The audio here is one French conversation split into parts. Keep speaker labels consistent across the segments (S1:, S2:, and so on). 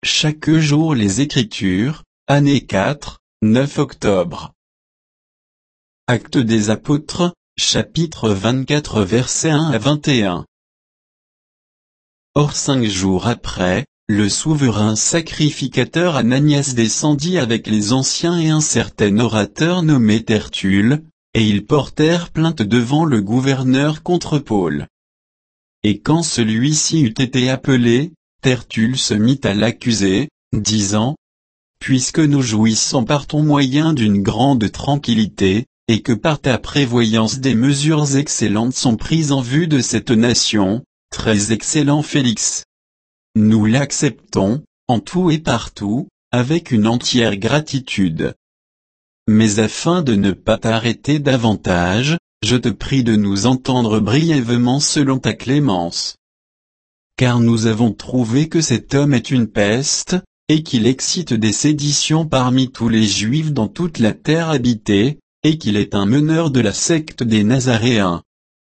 S1: chaque jour les Écritures, année 4, 9 octobre. Actes des Apôtres, chapitre 24 versets 1 à 21. Or 5 jours après, le souverain sacrificateur Ananias descendit avec les anciens et un certain orateur nommé Tertulle, et ils portèrent plainte devant le gouverneur contre Paul. Et quand celui-ci eut été appelé, Tertulle se mit à l'accuser, disant : Puisque nous jouissons par ton moyen d'une grande tranquillité, et que par ta prévoyance des mesures excellentes sont prises en vue de cette nation, très excellent Félix. Nous l'acceptons, en tout et partout, avec une entière gratitude. Mais afin de ne pas t'arrêter davantage, je te prie de nous entendre brièvement selon ta clémence. Car nous avons trouvé que cet homme est une peste, et qu'il excite des séditions parmi tous les Juifs dans toute la terre habitée, et qu'il est un meneur de la secte des Nazaréens.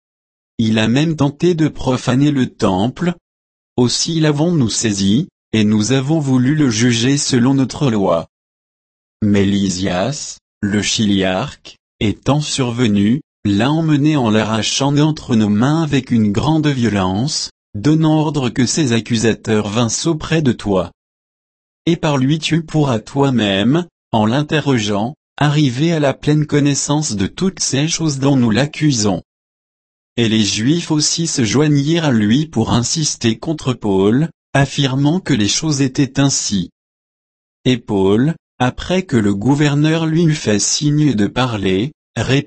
S1: Il a même tenté de profaner le temple. Aussi l'avons-nous saisi, et nous avons voulu le juger selon notre loi. Mais Lysias, le chiliarque, étant survenu, l'a emmené en l'arrachant d'entre nos mains avec une grande violence, donnant ordre que ses accusateurs vinssent auprès de toi. Et par lui tu pourras toi-même, en l'interrogeant, arriver à la pleine connaissance de toutes ces choses dont nous l'accusons. Et les Juifs aussi se joignirent à lui pour insister contre Paul, affirmant que les choses étaient ainsi. Et Paul, après que le gouverneur lui eut fait signe de parler, répondit :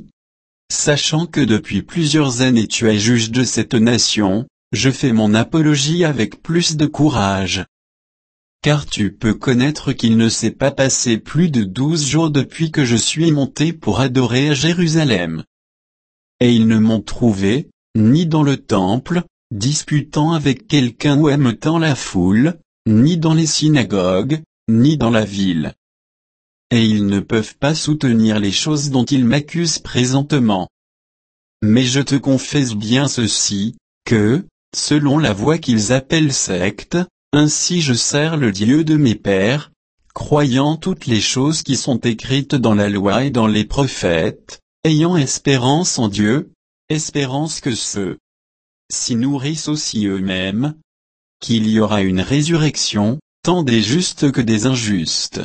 S1: Sachant que depuis plusieurs années tu es juge de cette nation, je fais mon apologie avec plus de courage. Car tu peux connaître qu'il ne s'est pas passé plus de 12 jours depuis que je suis monté pour adorer à Jérusalem. Et ils ne m'ont trouvé, ni dans le temple, disputant avec quelqu'un ou ameutant la foule, ni dans les synagogues, ni dans la ville. Et ils ne peuvent pas soutenir les choses dont ils m'accusent présentement. Mais je te confesse bien ceci, que, selon la voie qu'ils appellent secte, ainsi je sers le Dieu de mes pères, croyant toutes les choses qui sont écrites dans la loi et dans les prophètes, ayant espérance en Dieu, espérance que ceux-ci nourrissent aussi eux-mêmes, qu'il y aura une résurrection, tant des justes que des injustes.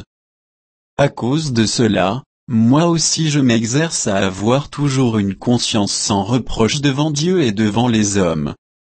S1: À cause de cela, moi aussi je m'exerce à avoir toujours une conscience sans reproche devant Dieu et devant les hommes.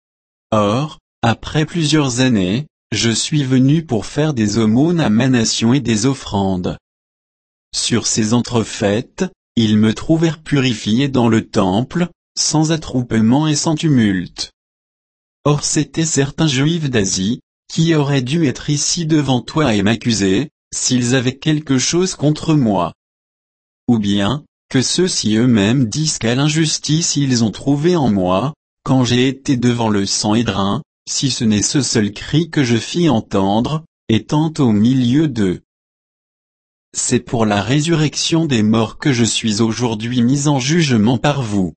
S1: Or, après plusieurs années, je suis venu pour faire des aumônes à ma nation et des offrandes. Sur ces entrefaites, ils me trouvèrent purifié dans le temple, sans attroupement et sans tumulte. Or c'étaient certains Juifs d'Asie, qui auraient dû être ici devant toi et m'accuser, s'ils avaient quelque chose contre moi. Ou bien, que ceux-ci eux-mêmes disent quelle injustice ils ont trouvé en moi, quand j'ai été devant le Sanhédrin, si ce n'est ce seul cri que je fis entendre, étant au milieu d'eux. C'est pour la résurrection des morts que je suis aujourd'hui mis en jugement par vous.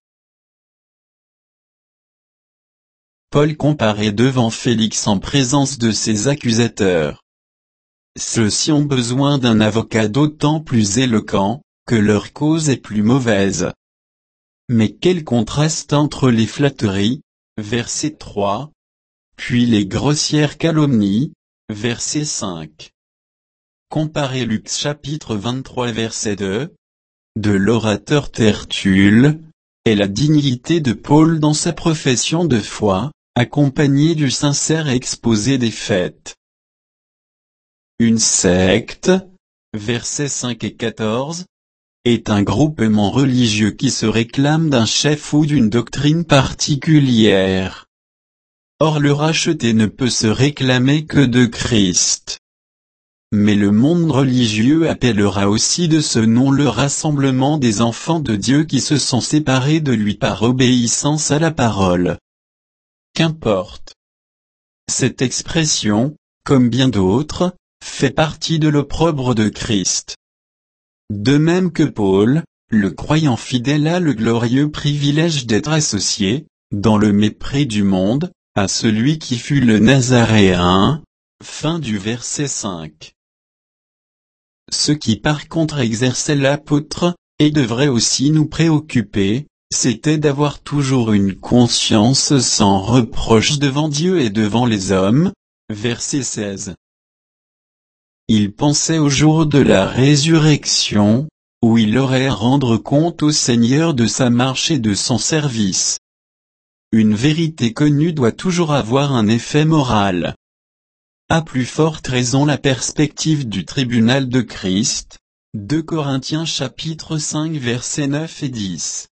S1: Paul comparé devant Félix en présence de ses accusateurs. Ceux-ci ont besoin d'un avocat d'autant plus éloquent, que leur cause est plus mauvaise. Mais quel contraste entre les flatteries, verset 3, puis les grossières calomnies, verset 5. Comparez Luc chapitre 23 verset 2, de l'orateur Tertulle, et la dignité de Paul dans sa profession de foi, accompagnée du sincère exposé des faits. Une secte, versets 5 et 14, est un groupement religieux qui se réclame d'un chef ou d'une doctrine particulière. Or le racheté ne peut se réclamer que de Christ. Mais le monde religieux appellera aussi de ce nom le rassemblement des enfants de Dieu qui se sont séparés de lui par obéissance à la parole. Qu'importe. Cette expression, comme bien d'autres, fait partie de l'opprobre de Christ. De même que Paul, le croyant fidèle a le glorieux privilège d'être associé, dans le mépris du monde, à celui qui fut le Nazaréen, Fin du verset 5. Ce qui par contre exerçait l'apôtre, et devrait aussi nous préoccuper, c'était d'avoir toujours une conscience sans reproche devant Dieu et devant les hommes. Verset 16. Il pensait au jour de la résurrection, où il aurait à rendre compte au Seigneur de sa marche et de son service. Une vérité connue doit toujours avoir un effet moral. À plus forte raison la perspective du tribunal de Christ. 2 Corinthiens chapitre 5 versets 9 et 10.